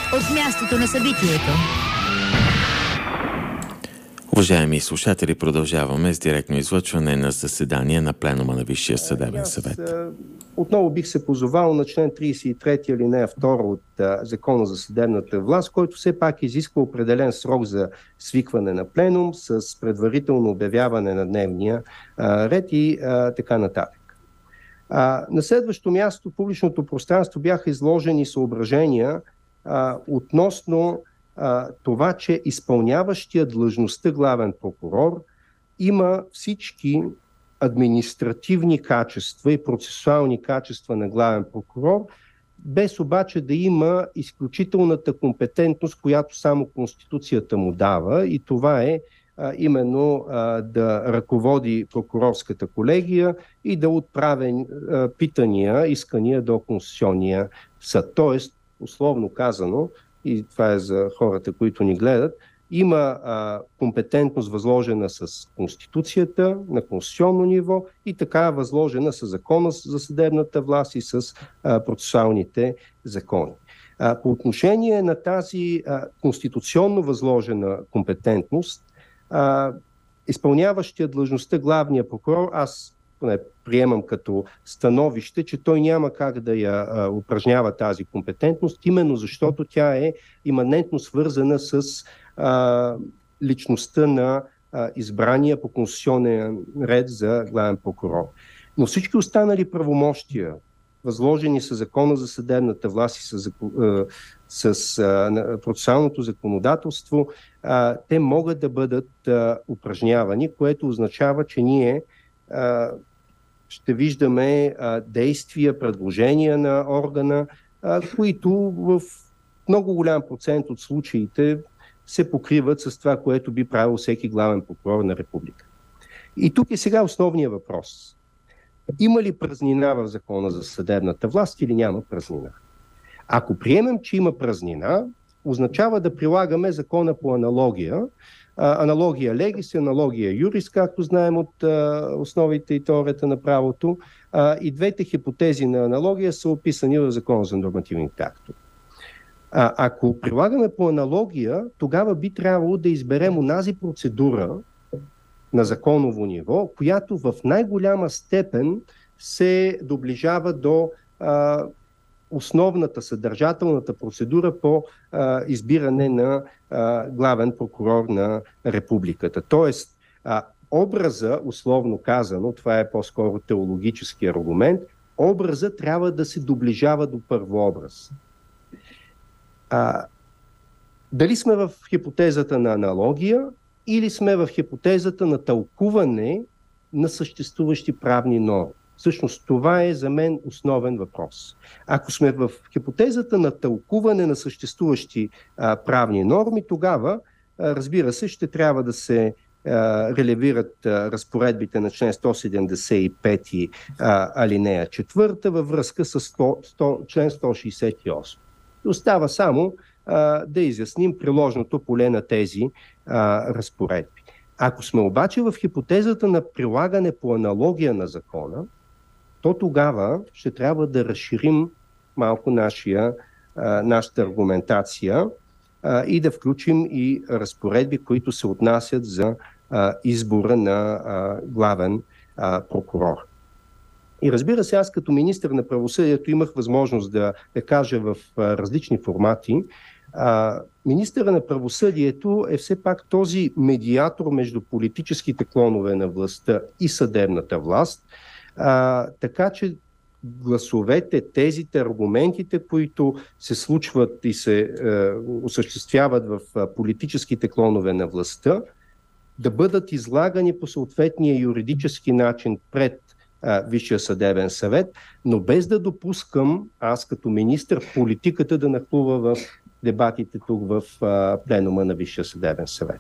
от мястото на събитието. Уважаеми слушатели, продължаваме с директно излъчване на заседание на Пленума на Висшия съдебен съвет. Отново бих се позовал на член 33 алинея 2 от Закона за съдебната власт, който все пак изисква определен срок за свикване на пленум с предварително обявяване на дневния ред и така нататък. На следващо място в публичното пространство бяха изложени съображения относно това, че изпълняващия длъжността главен прокурор има всички административни качества и процесуални качества на главен прокурор, без обаче да има изключителната компетентност, която само Конституцията му дава, и това е именно да ръководи прокурорската колегия и да отправя питания, искания до Конституционния съд. Тоест, условно казано, и това е за хората, които ни гледат, има компетентност възложена с Конституцията на конституционно ниво и така възложена с Закона за съдебната власт и с процесуалните закони. По отношение на тази конституционно възложена компетентност, изпълняващия длъжността главния прокурор, аз приемам като становище, че той няма как да я упражнява тази компетентност, именно защото тя е иманентно свързана с личността на избрания по конституционен ред за главен прокурор. Но всички останали правомощия, възложени с Закона за съдебната власт и с процесуалното законодателство, те могат да бъдат упражнявани, което означава, че ние ще виждаме действия, предложения на органа, които в много голям процент от случаите се покриват с това, което би правил всеки главен прокурор на република. И тук е сега основният въпрос. Има ли празнина в Закона за съдебната власт или няма празнина? Ако приемем, че има празнина, означава да прилагаме закона по аналогия. Аналогия легис, аналогия юрис, както знаем от основите и теорията на правото. И двете хипотези на аналогия са описани в Закона за нормативните актове. Ако прилагаме по аналогия, тогава би трябвало да изберем онази процедура на законово ниво, която в най-голяма степен се доближава до основната, съдържателната процедура по избиране на главен прокурор на републиката. Тоест, образа, условно казано, това е по-скоро теологически аргумент, образа трябва да се доближава до първообраз. Дали сме в хипотезата на аналогия или сме в хипотезата на тълкуване на съществуващи правни норми? Всъщност това е за мен основен въпрос. Ако сме в хипотезата на тълкуване на съществуващи правни норми, тогава, разбира се, ще трябва да се релевират разпоредбите на член 175 алинея 4 във връзка с член 168. Остава само да изясним приложното поле на тези разпоредби. Ако сме обаче в хипотезата на прилагане по аналогия на закона, то тогава ще трябва да разширим малко нашата аргументация и да включим и разпоредби, които се отнасят за избора на главен прокурор. И разбира се, аз като министър на правосъдието имах възможност да кажа в различни формати. Министъра на правосъдието е все пак този медиатор между политическите клонове на властта и съдебната власт, така че гласовете, тезите, аргументите, които се случват и се осъществяват в политическите клонове на властта, да бъдат излагани по съответния юридически начин пред Висшия съдебен съвет, но без да допускам аз като министър политиката да нахлува в дебатите тук в пленума на Висшия съдебен съвет.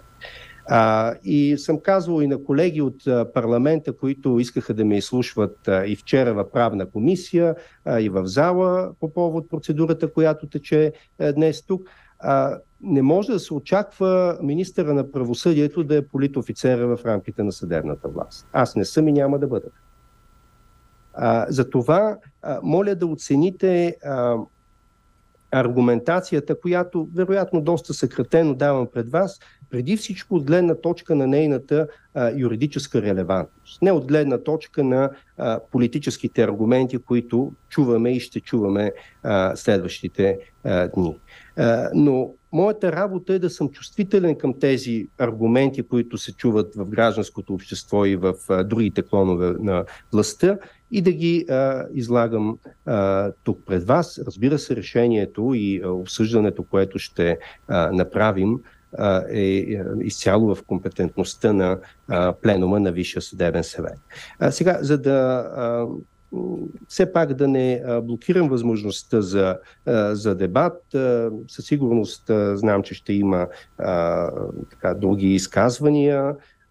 И съм казвал и на колеги от парламента, които искаха да ме изслушват и вчера в правна комисия, и в зала по повод процедурата, която тече днес тук. Не може да се очаква министъра на правосъдието да е политофицера в рамките на съдебната власт. Аз не съм и няма да бъда. Затова моля да оцените аргументацията, която вероятно доста съкратено давам пред вас, преди всичко от гледна точка на нейната юридическа релевантност. Не от гледна точка на политическите аргументи, които чуваме и ще чуваме следващите дни. Но моята работа е да съм чувствителен към тези аргументи, които се чуват в гражданското общество и в другите клонове на властта, и да ги излагам тук пред вас. Разбира се, решението и обсъждането, което ще направим, е изцяло в компетентността на пленума на Висшия съдебен съвет. Сега, за да все пак да не блокирам възможността за дебат, със сигурност знам, че ще има други изказвания.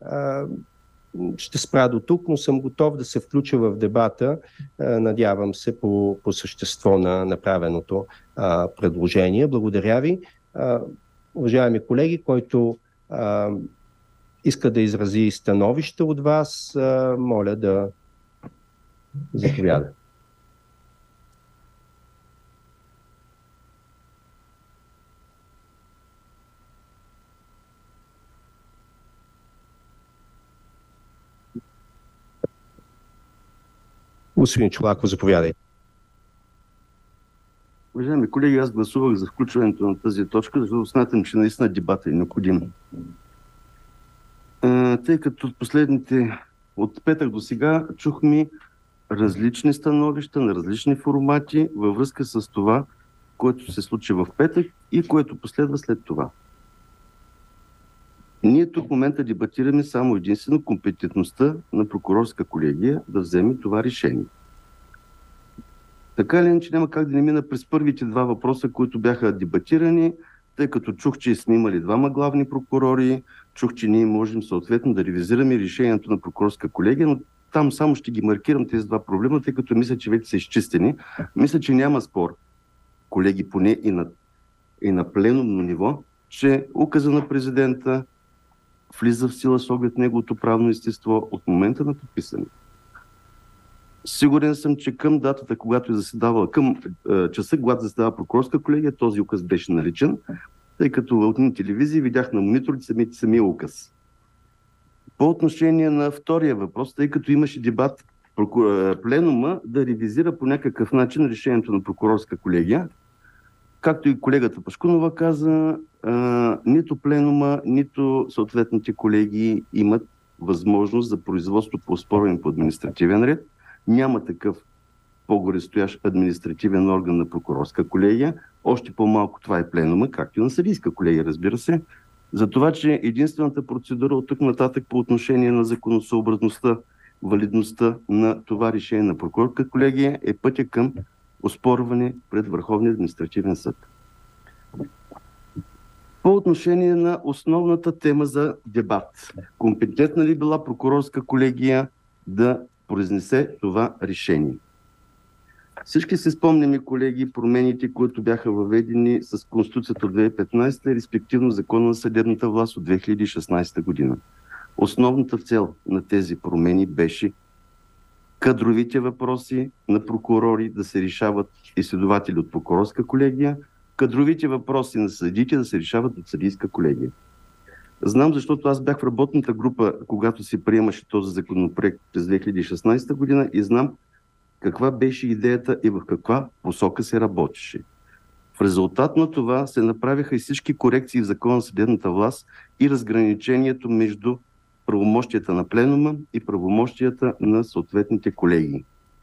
Ще спра до тук, но съм готов да се включа в дебата, надявам се, по същество на направеното предложение. Благодаря ви. Уважаеми колеги, който иска да изрази становище от вас, моля да заповяда. Господин Чолаков, заповядайте. Уважаеми колеги, аз гласувах за включването на тази точка, защото смятам, че наистина дебата е необходим. Тъй като от петък до сега чухме различни становища на различни формати във връзка с това, което се случи в петък и което последва след това. Ние тук в момента дебатираме само единствено компетентността на прокурорска колегия да вземе това решение. Така ли, че няма как да не мина през първите два въпроса, които бяха дебатирани, тъй като чух, че сме имали двама главни прокурори, чух, че ние можем съответно да ревизираме решението на прокурорска колегия, но там само ще ги маркирам тези два проблема, тъй като мисля, че вече са изчистени. Мисля, че няма спор, колеги, поне и на пленумно ниво, че указа на президента влиза в сила с оглед неговото правно естество от момента на подписане. Сигурен съм, че към датата, когато е заседавала, към часа, когато заседава прокурорска колегия, този указ беше наличен, тъй като в едни телевизии видях на мониторите самия указ. По отношение на втория въпрос, тъй като имаше дебат пленума да ревизира по някакъв начин решението на прокурорска колегия, както и колегата Пашкунова каза, нито пленума, нито съответните колеги имат възможност за производство по оспорване по административен ред. Няма такъв по-горестоящ административен орган на прокурорска колегия. Още по-малко това е пленума, както и на съдийска колегия, разбира се. За това, че единствената процедура от тук нататък по отношение на законосъобразността, валидността на това решение на прокурорска колегия е пътя към оспорване пред Върховния административен съд. По отношение на основната тема за дебат. Компетентна ли била прокурорска колегия да произнесе това решение? Всички се спомняме, колеги, промените, които бяха въведени с Конституцията от 2015 и респективно Закона на съдебната власт от 2016 година. Основната цел на тези промени беше кадровите въпроси на прокурори да се решават и следователи от прокурорска колегия, кадровите въпроси на съдиите да се решават от съдийска колегия. Знам, защото аз бях в работната група, когато се приемаше този законопроект през 2016 година и знам каква беше идеята и в каква посока се работеше. В резултат на това се направиха и всички корекции в Закона за съдебната власт и разграничението между правомощията на пленума и правомощията на съответните колеги.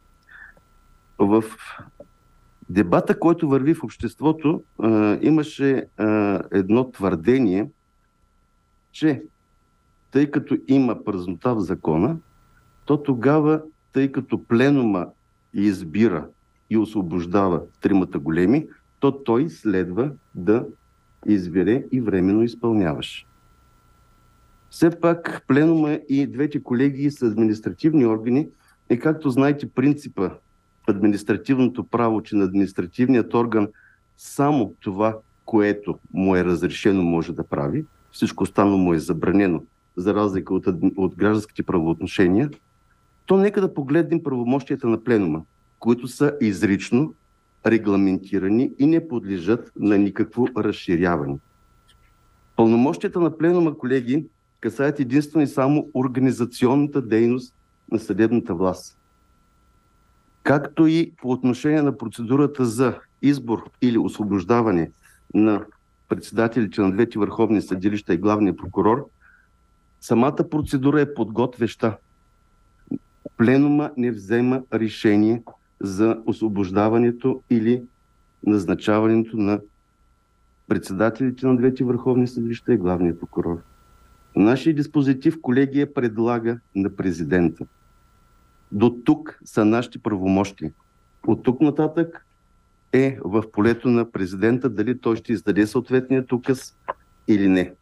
В дебата, който върви в обществото, имаше едно твърдение, че тъй като има празнота в закона, то тогава, тъй като пленума избира и освобождава тримата големи, то той следва да избере и временно изпълняваш. Все пак пленума и двете колегии са административни органи и както знаете принципа в административното право, че на административният орган само това, което му е разрешено, може да прави, всичко останало му е забранено, за разлика от гражданските правоотношения, то нека да погледнем правомощията на пленума, които са изрично регламентирани и не подлежат на никакво разширяване. Пълномощията на пленума, колеги, касаят единствено и само организационната дейност на съдебната власт. Както и по отношение на процедурата за избор или освобождаване на председателите на двете върховни съдилища и главния прокурор, самата процедура е подготвеща. Пленума не взема решение за освобождаването или назначаването на председателите на двете върховни съдилища и главния прокурор. Нашия диспозитив, колегия, предлага на президента. До тук са нашите правомощи. От тук нататък е в полето на президента дали той ще издаде съответният указ или не.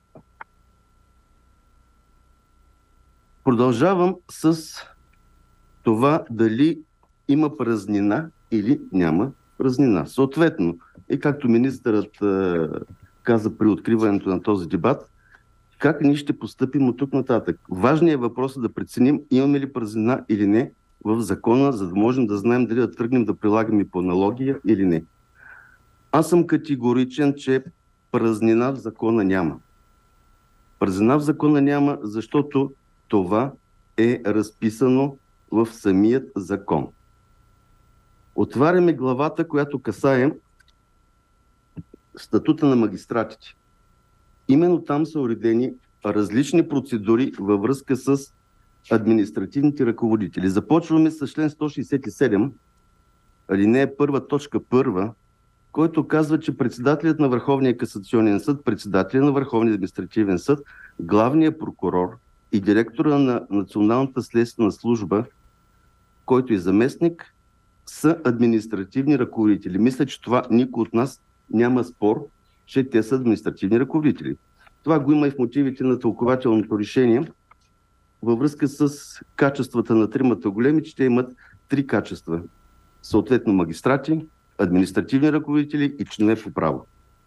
Продължавам с това дали има празнина или няма празнина. Съответно, и както министърът каза при откриването на този дебат, как ние ще постъпим от тук нататък. Важният въпрос е да преценим имаме ли празнина или не в закона, за да можем да знаем дали да тръгнем да прилагаме по аналогия или не. Аз съм категоричен, че празнина в закона няма. Празнина в закона няма, защото това е разписано в самият закон. Отваряме главата, която касае статута на магистратите. Именно там са уредени различни процедури във връзка с административните ръководители. Започваме с член 167, алинея 1, точка 1, който казва, че председателят на Върховния касационен съд, председателят на Върховния административен съд, главният прокурор и директора на Националната следствена служба, който е заместник, са административни ръководители. Мисля, че това никой от нас няма спор, че те са административни ръководители. Това го има и в мотивите на тълкователното решение във връзка с качествата на тримата големи, че те имат 3 качества. Съответно магистрати, административни ръководители и членове по право.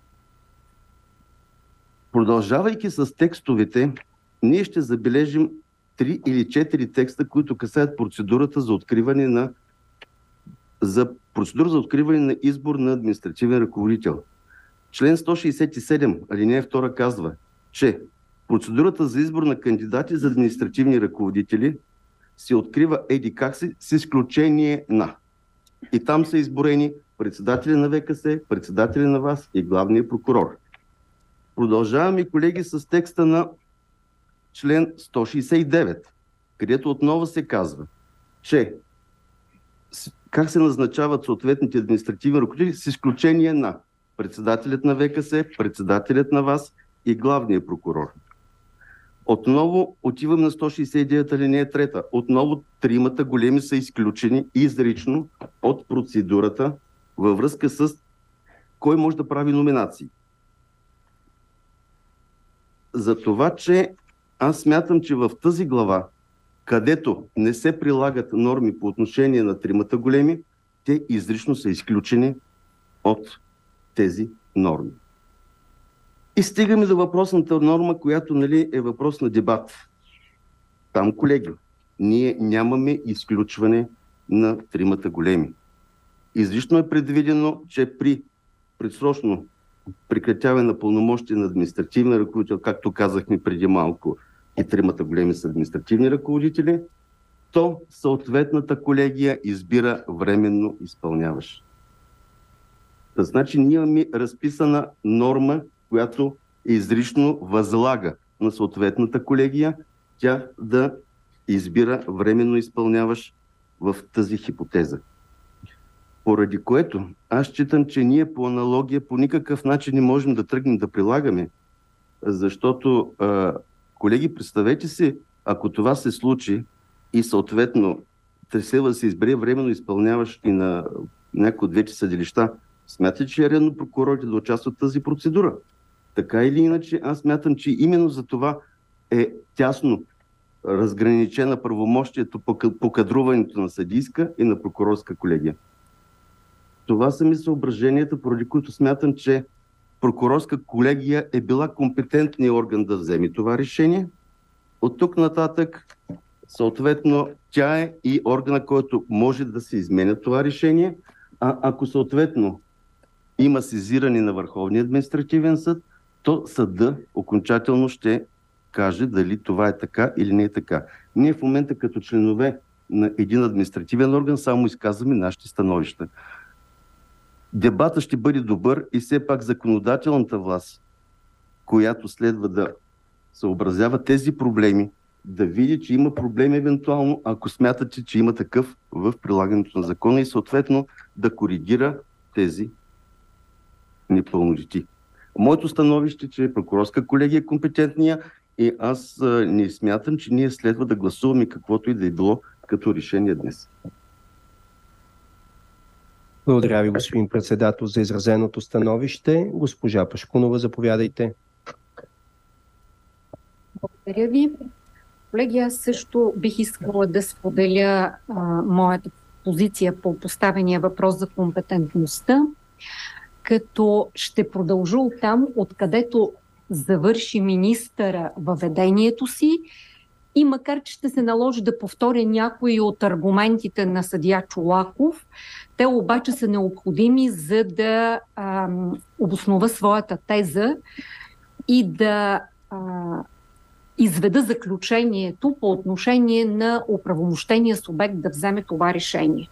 Продължавайки с текстовете, ние ще забележим 3 или 4 текста, които касаят процедурата за откриване на избор на административен ръководител. Член 167, алинея 2 казва, че процедурата за избор на кандидати за административни ръководители се открива еди как си, с изключение на. И там са изборени председателя на ВКС, председателя на ВАС и главния прокурор. Продължаваме, колеги, с текста на член 169, където отново се казва, че как се назначават съответните административни ръководители с изключение на председателят на ВКС, председателят на ВАС и главния прокурор. Отново отивам на 169 алинея 3. Отново тримата големи са изключени изрично от процедурата във връзка с кой може да прави номинации. За това, че аз смятам, че в тази глава, където не се прилагат норми по отношение на тримата големи, те изрично са изключени от тези норми. И стигаме до въпросната норма, която е въпрос на дебат. Там, колеги, ние нямаме изключване на тримата големи. Изрично е предвидено, че при предсрочно прекратяване на пълномощие на административен ръководител, както казахме преди малко, и тримата големи са административни ръководители, то съответната колегия избира временно изпълняващ. Значи ние имаме разписана норма, която изрично възлага на съответната колегия тя да избира временно изпълняващ в тази хипотеза. Поради което аз считам, че ние по аналогия по никакъв начин не можем да тръгнем да прилагаме, защото, колеги, представете си, ако това се случи и съответно трябва да се избере временно изпълняващ и на някои от двете съдилища, смятате, че е редно прокурорите да участват в тази процедура. Така или иначе, аз смятам, че именно за това е тясно разграничена правомощието по кадруването на съдийска и на прокурорска колегия. Това са ми съображенията, поради които смятам, че прокурорска колегия е била компетентният орган да вземе това решение. От тук нататък, съответно, тя е и органа, който може да се изменя това решение, Ако съответно има сезиране на Върховния административен съд, то съда окончателно ще каже дали това е така или не е така. Ние в момента като членове на един административен орган само изказваме нашите становища. Дебата ще бъде добър и все пак законодателната власт, която следва да съобразява тези проблеми, да види, че има проблеми евентуално, ако смятате, че има такъв в прилагането на закона и съответно да коригира тези непълноти. Моето становище, че прокурорска колегия е компетентния и аз не смятам, че ние следва да гласуваме каквото и да е било като решение днес. Благодаря ви, господин председател, за изразеното становище. Госпожа Пашкунова, заповядайте. Благодаря ви. Колеги, аз също бих искала да споделя моята позиция по поставения въпрос за компетентността, като ще продължа оттам, откъдето завърши министъра въведението си и макар че ще се наложи да повторя някои от аргументите на съдия Чолаков, те обаче са необходими, за да обоснова своята теза и да изведа заключението по отношение на оправомощения субект да вземе това решение.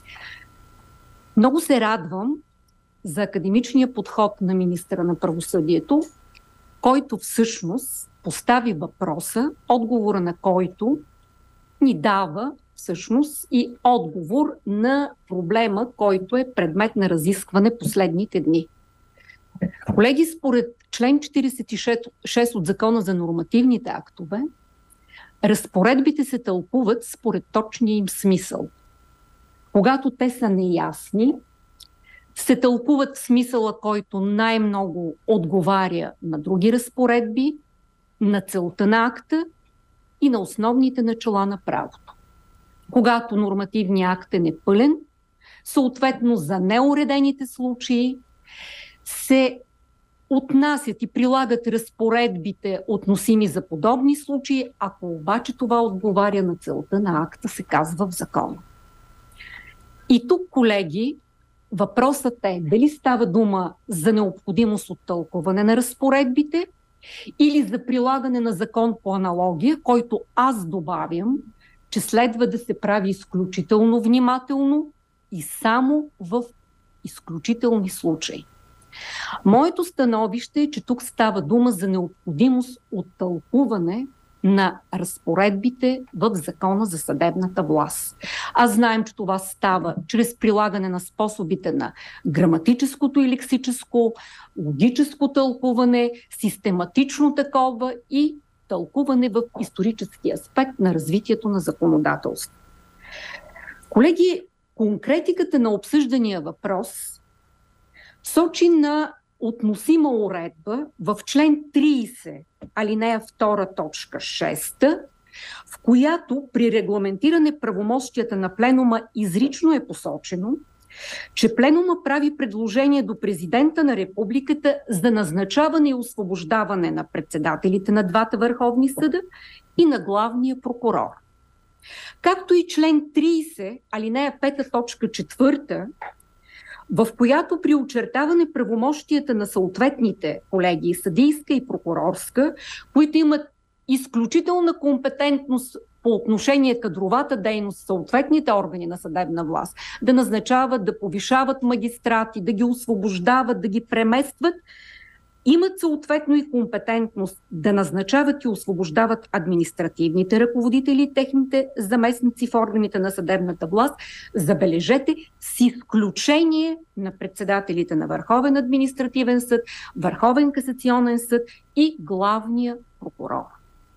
Много се радвам за академичния подход на министъра на правосъдието, който всъщност постави въпроса, отговора на който ни дава всъщност и отговор на проблема, който е предмет на разискване последните дни. Колеги, според член 46 от Закона за нормативните актове, разпоредбите се тълкуват според точния им смисъл. Когато те са неясни, се тълкуват в смисъла, който най-много отговаря на други разпоредби, на целта на акта и на основните начала на правото. Когато нормативният акт е непълен, съответно за неуредените случаи се отнасят и прилагат разпоредбите, относими за подобни случаи, ако обаче това отговаря на целта на акта, се казва в закона. И тук, колеги, въпросът е дали става дума за необходимост от тълкуване на разпоредбите или за прилагане на закон по аналогия, който аз добавям, че следва да се прави изключително внимателно и само в изключителни случаи. Моето становище е, че тук става дума за необходимост от тълкуване на разпоредбите в Закона за съдебната власт. Аз знаем, че това става чрез прилагане на способите на граматическото и лексическо, логическо тълкуване, систематично такова и тълкуване в исторически аспект на развитието на законодателство. Колеги, конкретиката на обсъждания въпрос сочи на относима уредба в член 30, алинея 2, точка 6, в която при регламентиране правомощията на пленума изрично е посочено, че пленума прави предложение до президента на републиката за назначаване и освобождаване на председателите на двата върховни съда и на главния прокурор. Както и член 30, алинея 5, точка 4, в която при очертаване правомощията на съответните колегии, съдийска и прокурорска, които имат изключителна компетентност по отношение кадровата дейност, съответните органи на съдебна власт, да назначават, да повишават магистрати, да ги освобождават, да ги преместват, имат съответно и компетентност да назначават и освобождават административните ръководители и техните заместници в органите на съдебната власт, забележете, с изключение на председателите на Върховен административен съд, Върховен касационен съд и главния прокурор.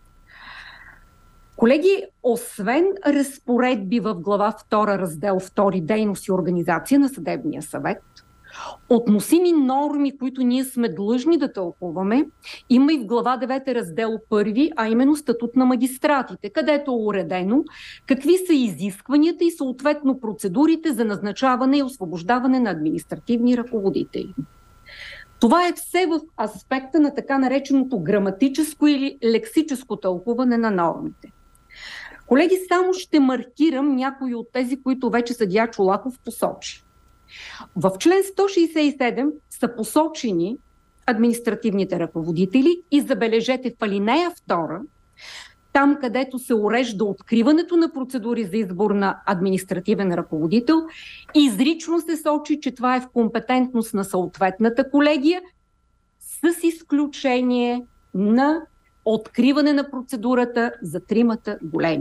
Колеги, освен разпоредби в глава 2, раздел 2 дейност и организация на съдебния съвет, относими норми, които ние сме длъжни да тълкуваме, има и в глава 9, раздел 1, а именно статут на магистратите, където е уредено какви са изискванията и съответно процедурите за назначаване и освобождаване на административни ръководители. Това е все в аспекта на така нареченото граматическо или лексическо тълкуване на нормите. Колеги, само ще маркирам някои от тези, които вече съдия Чолаков посочи. В член 167 са посочени административните ръководители и забележете в алинея 2, там където се урежда откриването на процедури за избор на административен ръководител, изрично се сочи, че това е в компетентност на съответната колегия, с изключение на откриване на процедурата за тримата големи.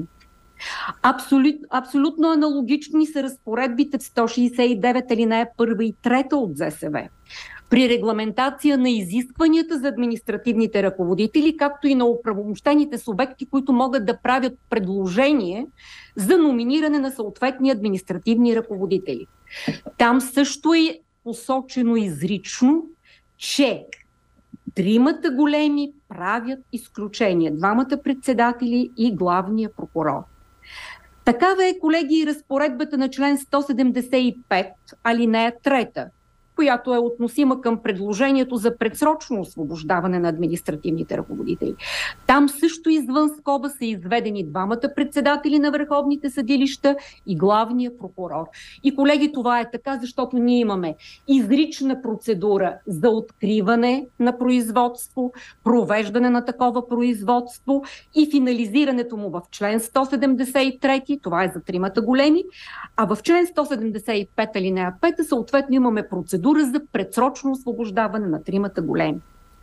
Абсолютно аналогични са разпоредбите в 169 алинея 1 и 3 от ЗСВ. При регламентация на изискванията за административните ръководители, както и на оправомощените субекти, които могат да правят предложение за номиниране на съответни административни ръководители. Там също е посочено изрично, че тримата големи правят изключение. Двамата председатели и главния прокурор. Такава е, колеги, разпоредбата на член 175, алинея 3, която е относима към предложението за предсрочно освобождаване на административните ръководители. Там също извън скоба са изведени двамата председатели на върховните съдилища и главния прокурор. И, колеги, това е така, защото ние имаме изрична процедура за откриване на производство, провеждане на такова производство и финализирането му в член 173, това е за тримата големи, а в член 175 алинея 5 съответно имаме процедура за предсрочно освобождаване на тримата големи.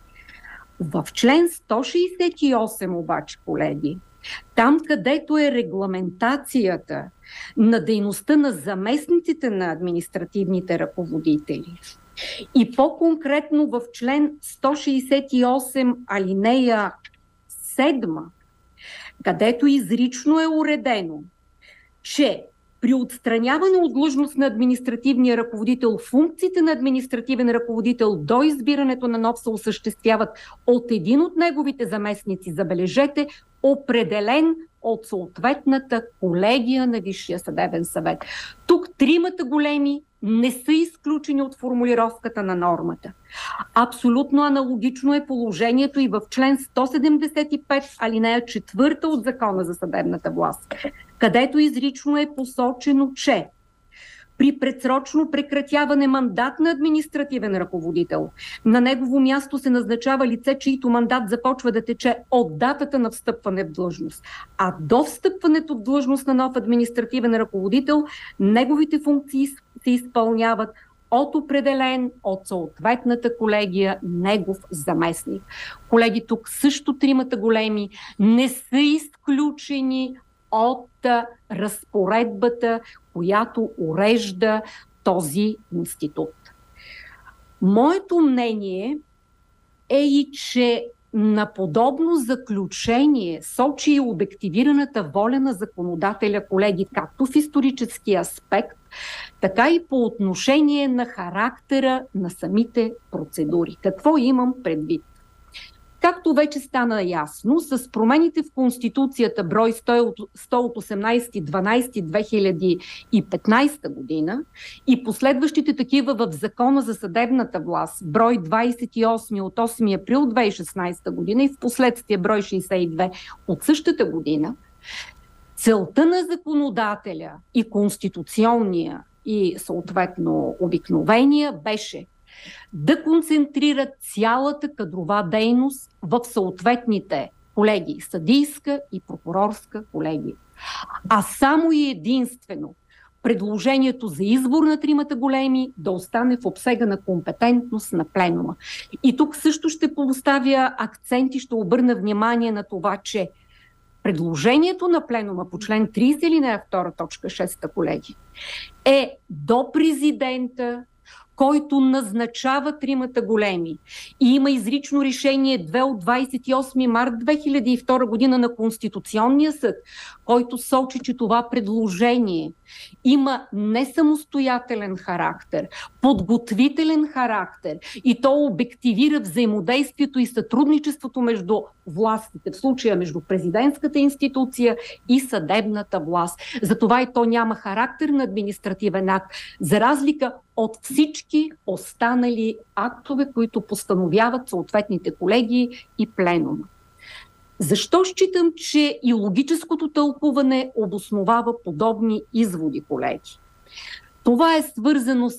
В член 168 обаче, колеги, там където е регламентацията на дейността на заместниците на административните ръководители и по-конкретно в член 168 алинея 7, където изрично е уредено, че при отстраняване от длъжност на административния ръководител, функциите на административен ръководител до избирането на нов се осъществяват от един от неговите заместници, забележете, определен от съответната колегия на Висшия съдебен съвет. Тук тримата големи не са изключени от формулировката на нормата. Абсолютно аналогично е положението и в член 175, алинея 4 от Закона за съдебната власт, където изрично е посочено, че при предсрочно прекратяване мандат на административен ръководител, на негово място се назначава лице, чийто мандат започва да тече от датата на встъпване в длъжност. А до встъпването в длъжност на нов административен ръководител, неговите функции се изпълняват от определен от съответната колегия негов заместник. Колеги, тук също тримата големи не са изключени от разпоредбата, която урежда този институт. Моето мнение е и, че на подобно заключение сочи и обективираната воля на законодателя, колеги, както в исторически аспект, така и по отношение на характера на самите процедури. Какво имам предвид? Както вече стана ясно, с промените в Конституцията брой 100 от 18.12.2015 година и последващите такива в Закона за съдебната власт брой 28 от 8 април 2016 година и в последствие брой 62 от същата година, целта на законодателя и конституционния и съответно обикновения беше да концентрират цялата кадрова дейност в съответните колегии, съдийска и прокурорска колегия. А само и единствено предложението за избор на тримата големи да остане в обсега на компетентност на пленума. И тук също ще поставя акцент и ще обърна внимание на това, че предложението на пленума по член 30 алинея 2, точка 6, колеги, е до президента, който назначава тримата големи. И има изрично решение 2 от 28 март 2002 година на Конституционния съд, който сочи, че това предложение има не самостоятелен характер, подготвителен характер и то обективира взаимодействието и сътрудничеството между властите, в случая между президентската институция и съдебната власт. Затова и то няма характер на административен акт, за разлика от всички останали актове, които постановяват съответните колегии и пленума. Защо считам, че и логическото тълкуване обосновава подобни изводи, колеги? Това е свързано с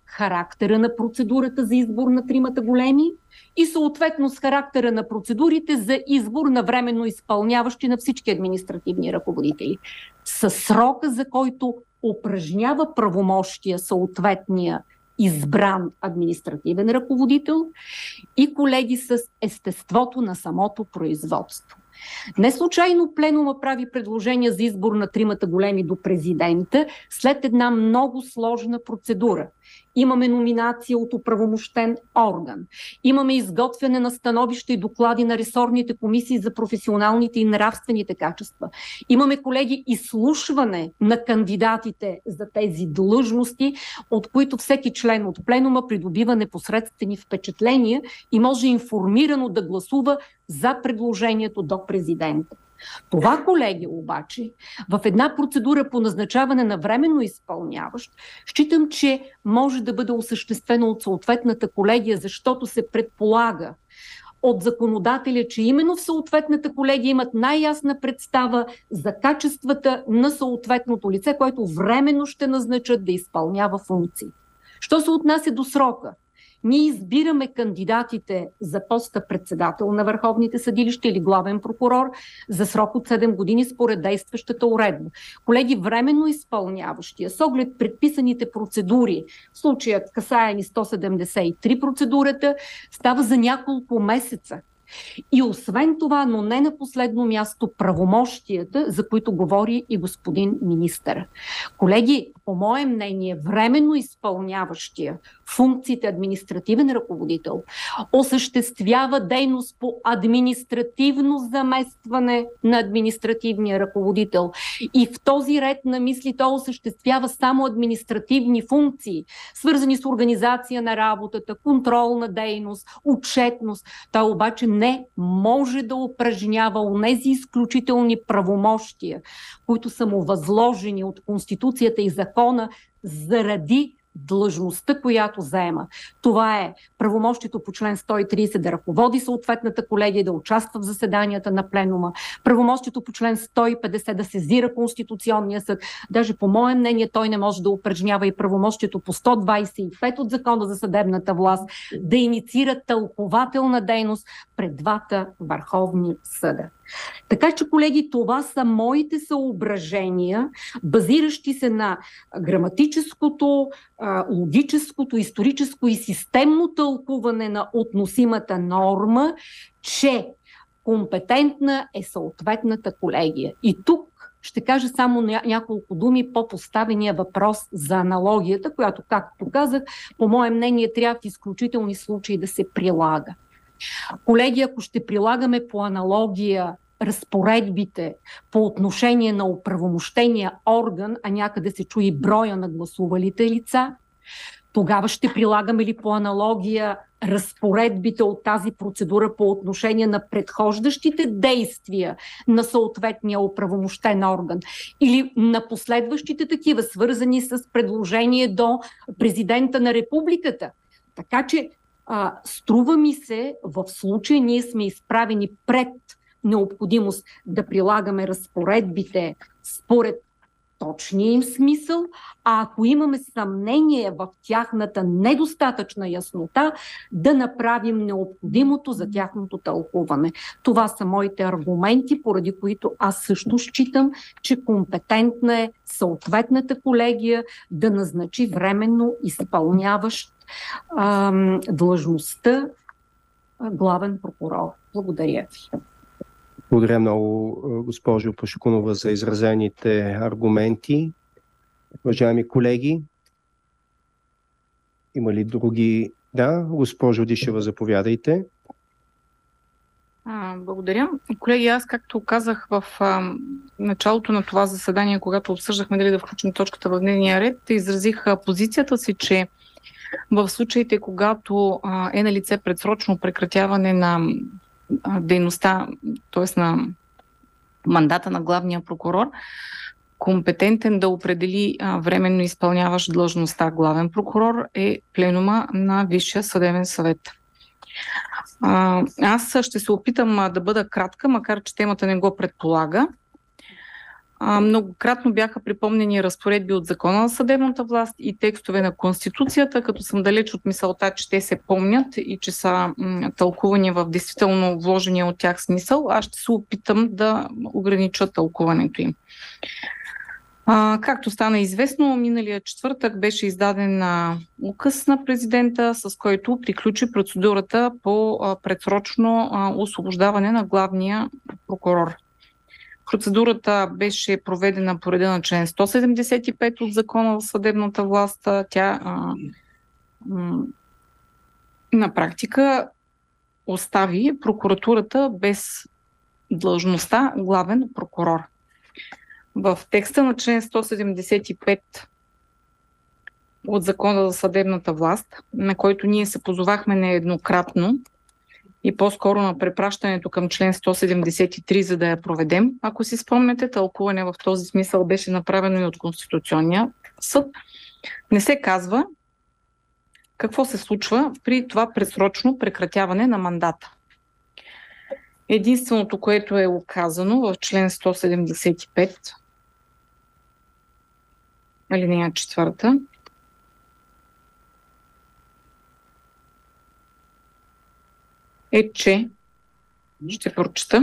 характера на процедурата за избор на тримата големи и съответно с характера на процедурите за избор на временно изпълняващи на всички административни ръководители. Със срока, за който упражнява правомощия съответния избран административен ръководител и, колеги, с естеството на самото производство. Не случайно пленума прави предложение за избор на тримата големи до президента след една много сложна процедура. Имаме номинация от оправомощен орган. Имаме изготвяне на становища и доклади на ресорните комисии за професионалните и нравствените качества. Имаме, колеги, изслушване на кандидатите за тези длъжности, от които всеки член от пленума придобива непосредствени впечатления и може информирано да гласува за предложението до президента. Това, колеги, обаче, в една процедура по назначаване на временно изпълняващ, считам, че може да бъде осъществено от съответната колегия, защото се предполага от законодателя, че именно в съответната колегия имат най-ясна представа за качествата на съответното лице, което временно ще назначат да изпълнява функции. Що се отнася до срока? Ние избираме кандидатите за поста председател на върховните съдилища или главен прокурор за срок от 7 години според действащата уредба. Колеги, временно изпълняващия с оглед предписаните процедури, в случая касаени 173 процедурата, става за няколко месеца. И освен това, но не на последно място, правомощията, за които говори и господин министър. Колеги, по мое мнение, временно изпълняващия функциите административен ръководител осъществява дейност по административно заместване на административния ръководител. И в този ред на мисли той осъществява само административни функции, свързани с организация на работата, контролна дейност, отчетност. Той обаче не може да упражнява онези изключителни правомощия, които са му възложени от Конституцията и закона заради длъжността, която заема. Това е правомощието по член 130 да ръководи съответната колегия, да участва в заседанията на пленума, правомощието по член 150 да сезира Конституционния съд. Даже по мое мнение той не може да упражнява и правомощието по 125 от Закона за съдебната власт да инициира тълкователна дейност пред двата върховни съда. Така че, колеги, това са моите съображения, базиращи се на граматическото, логическото, историческо и системно тълкуване на относимата норма, че компетентна е съответната колегия. И тук ще кажа само няколко думи по поставения въпрос за аналогията, която, както казах, по мое мнение трябва в изключителни случаи да се прилага. Колеги, ако ще прилагаме по аналогия разпоредбите по отношение на оправомощения орган, а някъде се чуи броя на гласувалите лица, тогава ще прилагаме ли по аналогия разпоредбите от тази процедура по отношение на предхождащите действия на съответния оправомощен орган или на последващите такива, свързани с предложение до президента на републиката. Така че струва ми се, в случая ние сме изправени пред необходимост да прилагаме разпоредбите според точния им смисъл, а ако имаме съмнение в тяхната недостатъчна яснота, да направим необходимото за тяхното тълкуване. Това са моите аргументи, поради които аз също считам, че компетентна е съответната колегия да назначи временно изпълняващ длъжността главен прокурор. Благодаря ви. Благодаря много, госпожо Пашкунова, за изразените аргументи. Уважаеми колеги, има ли други? Да, госпожо Дишева, заповядайте. Благодаря. Колеги, аз, както казах в началото на това заседание, когато обсъждахме дали да включим точката в дневния ред, изразих позицията си, че в случаите, когато е на лице предсрочно прекратяване на дейността, т.е. на мандата на главния прокурор, компетентен да определи временно изпълняващ длъжността главен прокурор е пленума на Висшия съдебен съвет. Аз ще се опитам да бъда кратка, макар че темата не го предполага. Многократно бяха припомнени разпоредби от Закона за съдебната власт и текстове на Конституцията, като съм далеч от мисълта, че те се помнят и че са тълкувани в действително вложения от тях смисъл. Аз ще се опитам да огранича тълкуването им. Както стана известно, миналия четвъртък беше издаден указ на президента, с който приключи процедурата по предсрочно освобождаване на главния прокурор. Процедурата беше проведена по реда на член 175 от Закона за съдебната власт. Тя на практика остави прокуратурата без длъжността главен прокурор. В текста на член 175 от Закона за съдебната власт, на който ние се позовахме нееднократно и по-скоро на препращането към член 173, за да я проведем, ако си спомняте, тълкуване в този смисъл беше направено и от Конституционния съд, не се казва какво се случва при това предсрочно прекратяване на мандата. Единственото, което е указано в член 175, алинея 4, е, че ще прочета.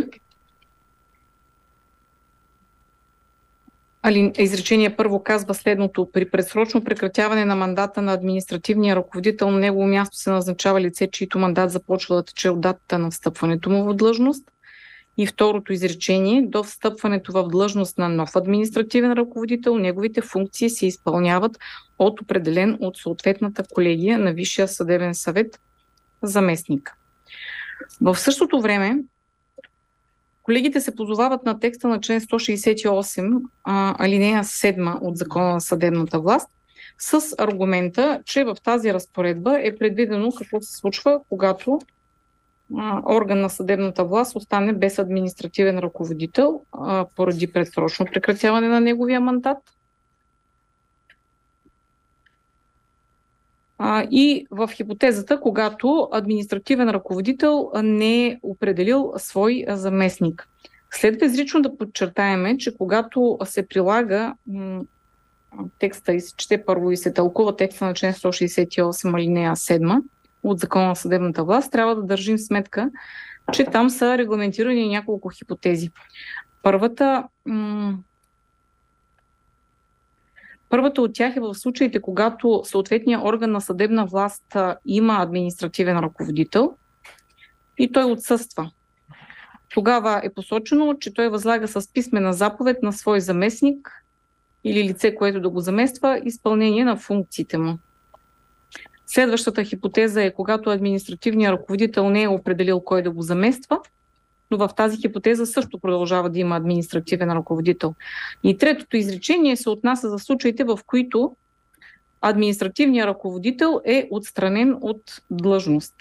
Изречение първо казва следното: при предсрочно прекратяване на мандата на административния ръководител на негово място се назначава лице, чийто мандат започва да тече от датата на встъпването му в длъжност. И второто изречение: до встъпването в длъжност на нов административен ръководител, неговите функции се изпълняват от определен от съответната колегия на Висшия съдебен съвет заместник. В същото време колегите се позовават на текста на член 168, алинея 7 от Закона на съдебната власт, с аргумента, че в тази разпоредба е предвидено какво се случва, когато орган на съдебната власт остане без административен ръководител поради предсрочно прекратяване на неговия мандат. И в хипотезата, когато административен ръководител не е определил свой заместник. Следва изрично да подчертаем, че когато се прилага текста и се чете първо и се тълкува текста на член 168 алинея 7 от Закона на съдебната власт, трябва да държим сметка, че там са регламентирани няколко хипотези. Първата от тях е в случаите, когато съответният орган на съдебна власт има административен ръководител и той отсъства. Тогава е посочено, че той възлага с писмена заповед на свой заместник или лице, което да го замества, изпълнение на функциите му. Следващата хипотеза е когато административният ръководител не е определил кой да го замества, но в тази хипотеза също продължава да има административен ръководител. И третото изречение се отнася за случаите, в които административният ръководител е отстранен от длъжност.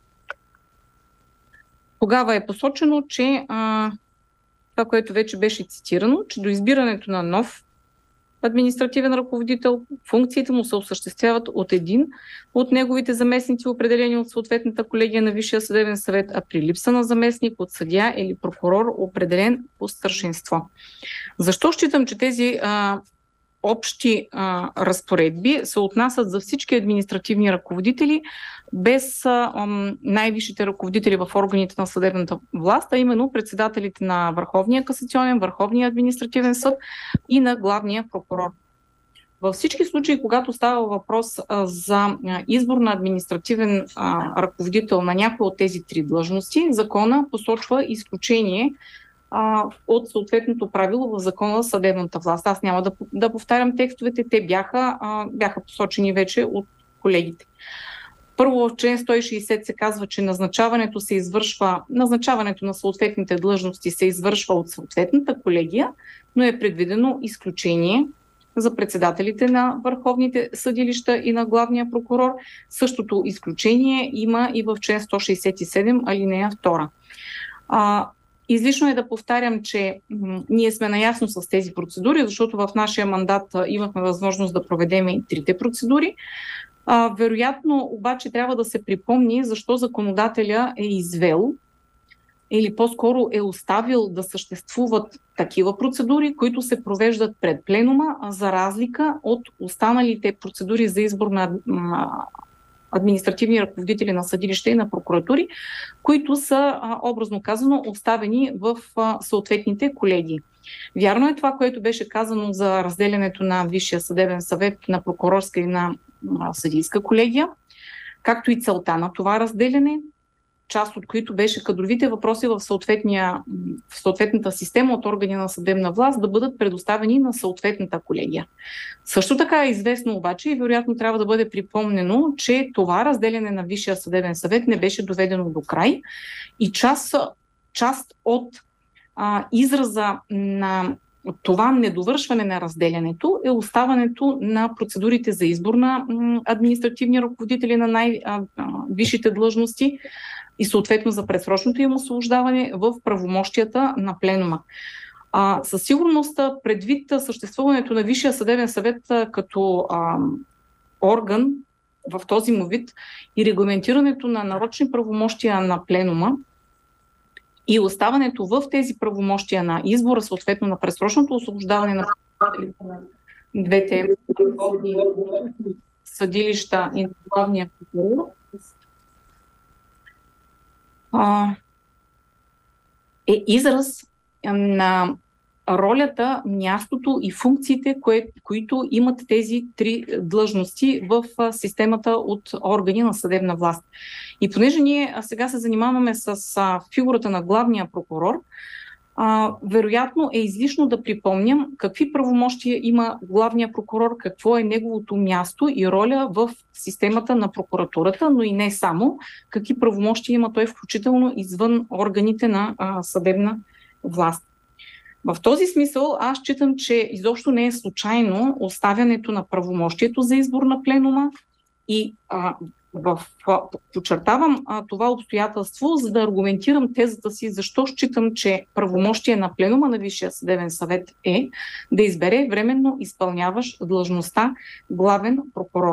Тогава е посочено, че това, което вече беше цитирано, че до избирането на нов административен ръководител, функциите му се осъществяват от един от неговите заместници, определени от съответната колегия на Висшия съдебен съвет, а при липса на заместник от съдия или прокурор, определен по старшинство. Защо считам, че тези общи разпоредби се отнасят за всички административни ръководители, без най-висшите ръководители в органите на съдебната власт, а именно председателите на Върховния касационен, Върховния административен съд и на главния прокурор. Във всички случаи, когато става въпрос за избор на административен ръководител на някои от тези три длъжности, закона посочва изключение от съответното правило в Закона за съдебната власт. Аз няма да повтарям текстовете, те бяха посочени вече от колегите. Първо в член 160 се казва, че назначаването на съответните длъжности се извършва от съответната колегия, но е предвидено изключение за председателите на върховните съдилища и на главния прокурор. Същото изключение има и в член 167 алинея 2. Излишно е да повтарям, че ние сме наясно с тези процедури, защото в нашия мандат имахме възможност да проведем и трите процедури. Вероятно, обаче, трябва да се припомни защо законодателя е извел или по-скоро е оставил да съществуват такива процедури, които се провеждат пред пленума, за разлика от останалите процедури за избор на административни ръководители на съдилища и на прокуратури, които са, образно казано, оставени в съответните колегии. Вярно е това, което беше казано за разделянето на Висшия съдебен съвет на прокурорска и на съдийска колегия, както и целта на това разделяне, част от които беше кадровите въпроси в съответната система от органи на съдебна власт да бъдат предоставени на съответната колегия. Също така е известно обаче и вероятно трябва да бъде припомнено, че това разделяне на Висшия съдебен съвет не беше доведено до край и част от израза на това недовършване на разделянето е оставането на процедурите за избор на административни ръководители на най-висшите длъжности и съответно за предсрочното им освобождаване в правомощията на пленума. Със сигурност, предвид съществуването на Висшия съдебен съвет като орган в този му вид и регламентирането на нарочни правомощия на пленума и оставането в тези правомощия на избора, съответно на предсрочното освобождаване на двете съдилища и главния прокурор, е израз на ролята, мястото и функциите, които имат тези три длъжности в системата от органи на съдебна власт. И понеже ние сега се занимаваме с фигурата на главния прокурор, вероятно е излишно да припомням какви правомощия има главния прокурор, какво е неговото място и роля в системата на прокуратурата, но и не само, какви правомощия има той включително извън органите на съдебна власт. В този смисъл аз считам, че изобщо не е случайно оставянето на правомощието за избор на пленума и подчертавам това обстоятелство, за да аргументирам тезата си, защо считам, че правомощие на пленума на Висшия съдебен съвет е да избере временно изпълняващ длъжността главен прокурор.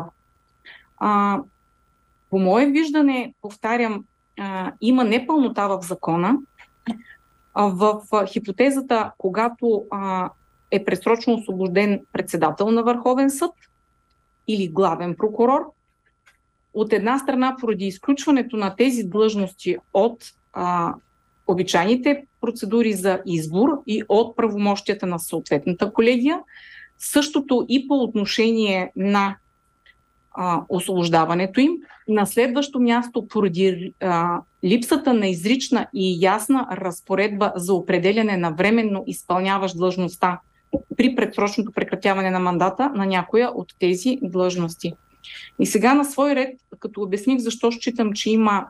По мое виждане, повтарям, има непълнота в закона. В хипотезата, когато е предсрочно освободен председател на Върховен съд или главен прокурор, от една страна, поради изключването на тези длъжности от обичайните процедури за избор и от правомощията на съответната колегия, същото и по отношение на освобождаването им. На следващо място, поради липсата на изрична и ясна разпоредба за определяне на временно изпълняващ длъжността при предсрочното прекратяване на мандата на някоя от тези длъжности. И сега на свой ред, като обясних защо считам, че има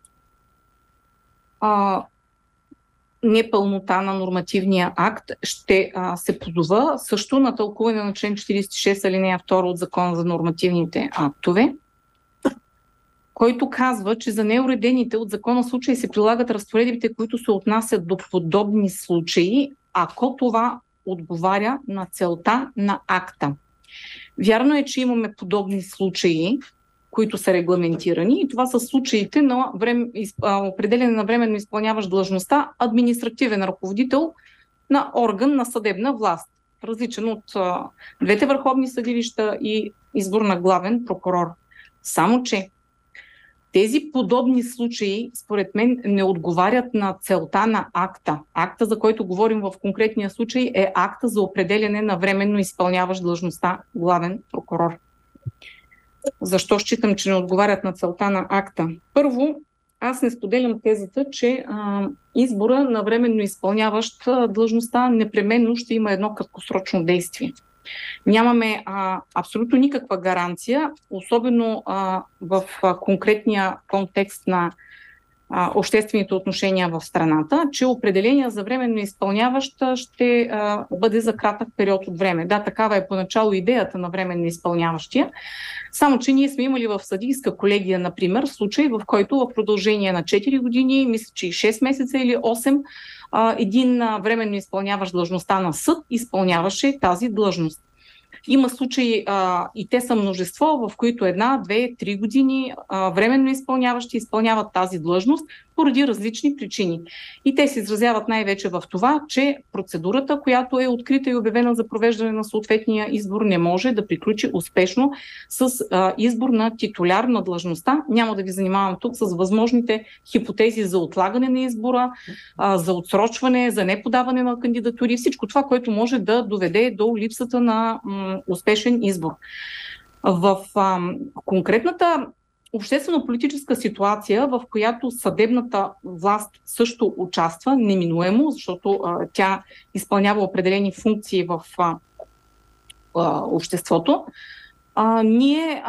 непълнота на нормативния акт, ще се позова също на тълкуване на член 46 алинея 2 от Закона за нормативните актове, който казва, че за неуредените от закона случаи се прилагат разпоредбите, които се отнасят до подобни случаи, ако това отговаря на целта на акта. Вярно е, че имаме подобни случаи, които са регламентирани, и това са случаите на определене на временно изпълняващ длъжността административен ръководител на орган на съдебна власт, различен от двете върховни съдилища и избор на главен прокурор. Само че тези подобни случаи, според мен, не отговарят на целта на акта. Акта, за който говорим в конкретния случай, е акта за определяне на временно изпълняващ длъжността главен прокурор. Защо считам, че не отговарят на целта на акта? Първо, аз не споделям тезата, че избора на временно изпълняващ длъжността непременно ще има едно краткосрочно действие. Нямаме абсолютно никаква гаранция, особено в конкретния контекст на обществените отношения в страната, че определение за временно изпълняващ ще бъде за кратък период от време. Да, такава е поначало идеята на временно изпълняващия, само че ние сме имали в съдийска колегия, например, случай, в който в продължение на 4 години, мисля, че и 6 месеца или 8, един временно изпълняващ длъжността на съд изпълняваше тази длъжност. Има случаи, и те са множество, в които 1, 2, 3 години временно изпълняващи изпълняват тази длъжност поради различни причини. И те се изразяват най-вече в това, че процедурата, която е открита и обявена за провеждане на съответния избор, не може да приключи успешно с избор на титуляр на длъжността. Няма да ви занимавам тук с възможните хипотези за отлагане на избора, за отсрочване, за неподаване на кандидатури, всичко това, което може да доведе до липсата на успешен избор. В конкретната обществено-политическа ситуация, в която съдебната власт също участва неминуемо, защото тя изпълнява определени функции в обществото, ние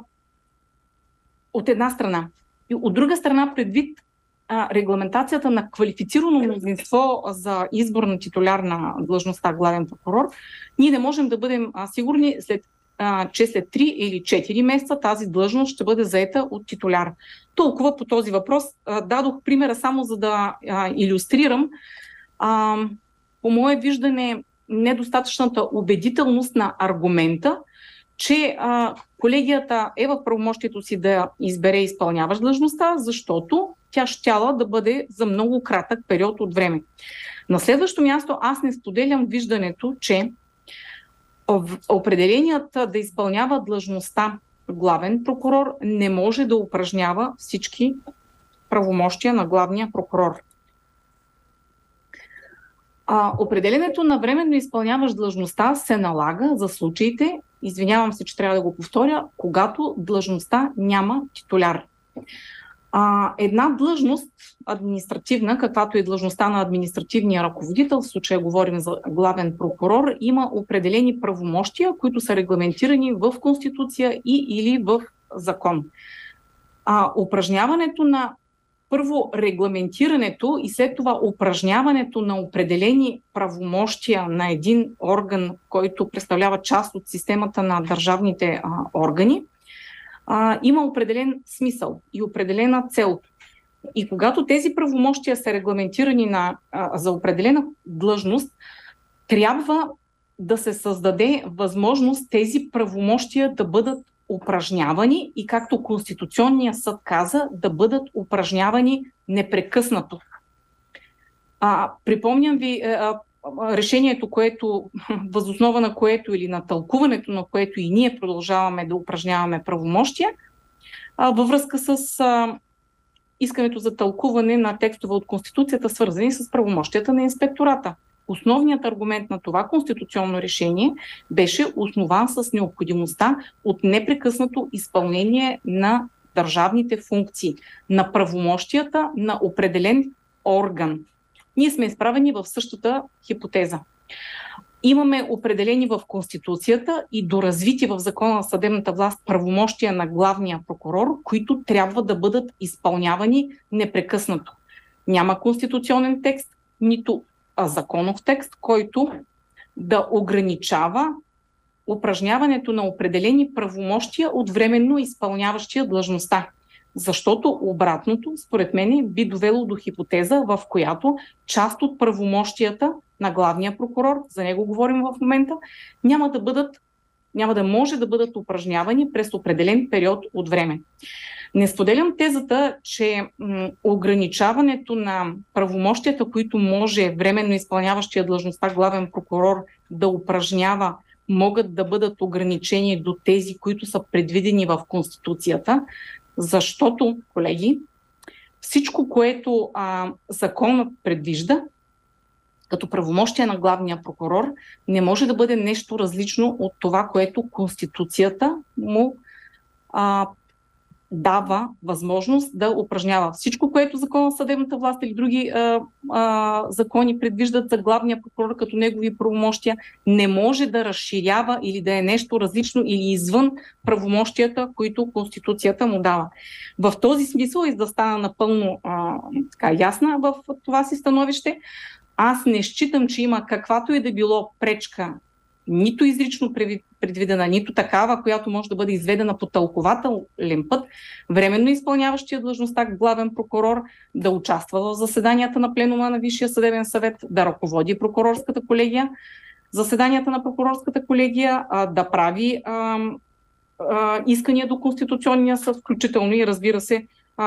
от една страна и от друга страна, предвид регламентацията на квалифицирано мнозинство за избор на титуляр на длъжността главен прокурор, ние не можем да бъдем сигурни, че след 3 или 4 месеца тази длъжност ще бъде заета от титуляр. Толкова по този въпрос. Дадох примера само за да илюстрирам. По мое виждане, недостатъчната убедителност на аргумента, че колегията е в правомощието си да избере изпълняващ длъжността, защото тя щяла да бъде за много кратък период от време. На следващо място, аз не споделям виждането, че определеният да изпълнява длъжността главен прокурор не може да упражнява всички правомощия на главния прокурор. Определенето на временно изпълняващ длъжността се налага за случаите, извинявам се, че трябва да го повторя, когато длъжността няма титуляр. Една длъжност административна, каквато е длъжността на административния ръководител, в случая говорим за главен прокурор, има определени правомощия, които са регламентирани в Конституция и или в закон. Упражняването на първо регламентирането и след това упражняването на определени правомощия на един орган, който представлява част от системата на държавните органи, има определен смисъл и определена цел. И когато тези правомощия са регламентирани за определена длъжност, трябва да се създаде възможност тези правомощия да бъдат упражнявани и, както Конституционният съд каза, да бъдат упражнявани непрекъснато. Припомням ви решението, което, възоснова на което или на тълкуването на което и ние продължаваме да упражняваме правомощия, във връзка с искането за тълкуване на текстове от Конституцията, свързани с правомощията на инспектората. Основният аргумент на това конституционно решение беше основан с необходимостта от непрекъснато изпълнение на държавните функции, на правомощията на определен орган. Ние сме изправени в същата хипотеза. Имаме определени в Конституцията и доразвити в Закона на съдебната власт правомощия на главния прокурор, които трябва да бъдат изпълнявани непрекъснато. Няма конституционен текст, нито законов текст, който да ограничава упражняването на определени правомощия от временно изпълняващия длъжността. Защото обратното, според мен, би довело до хипотеза, в която част от правомощията на главния прокурор, за него говорим в момента, няма да може да бъдат упражнявани през определен период от време. Не споделям тезата, че ограничаването на правомощията, които може временно изпълняващия длъжността главен прокурор да упражнява, могат да бъдат ограничени до тези, които са предвидени в Конституцията, защото, колеги, всичко, което законът предвижда като правомощие на главния прокурор, не може да бъде нещо различно от това, което Конституцията му дава възможност да упражнява. Всичко, което Закон за съдебната власт или други закони предвиждат за главния прокурор като негови правомощия, не може да разширява или да е нещо различно или извън правомощията, които Конституцията му дава. В този смисъл, и за да стана напълно ясна в това си становище, аз не считам, че има каквато и да било пречка, нито изрично предвидена, нито такава, която може да бъде изведена по тълкователен път, временно изпълняващия длъжността главен прокурор да участва в заседанията на пленума на Висшия съдебен съвет, да ръководи прокурорската колегия, заседанията на прокурорската колегия, да прави искания до Конституционния съд, включително и, разбира се,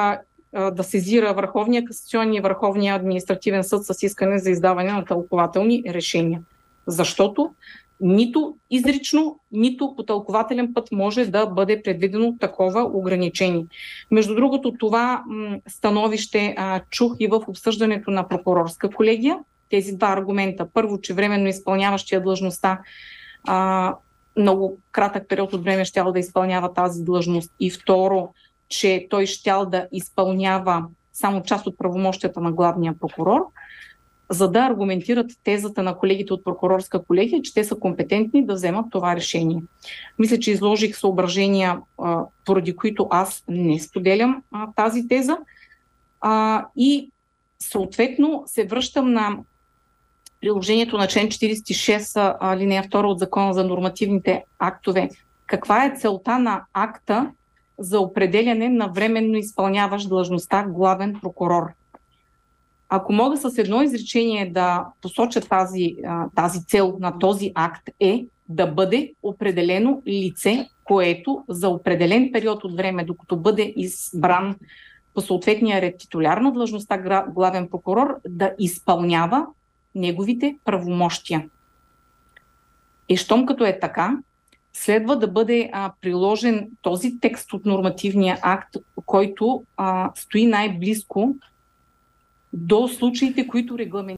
да сезира Върховния касационен и Върховния административен съд с искане за издаване на тълкувателни решения. Защото нито изрично, нито по тълкувателен път може да бъде предвидено такова ограничение. Между другото, това становище чух и в обсъждането на прокурорска колегия. Тези два аргумента. Първо, че временно изпълняващия длъжността много кратък период от време щял да изпълнява тази длъжност. И второ, че той щял да изпълнява само част от правомощията на главния прокурор, за да аргументират тезата на колегите от прокурорска колегия, че те са компетентни да вземат това решение. Мисля, че изложих съображения, поради които аз не споделям тази теза. И съответно се връщам на приложението на член 46, алинея 2 от Закона за нормативните актове. Каква е целта на акта за определяне на временно изпълняващ длъжността главен прокурор? Ако мога с едно изречение да посоча тази цел на този акт, е да бъде определено лице, което за определен период от време, докато бъде избран по съответния ред титуляр на длъжността главен прокурор, да изпълнява неговите правомощия. И щом като е така, следва да бъде приложен този текст от нормативния акт, който стои най-близко до случаите, които регламентират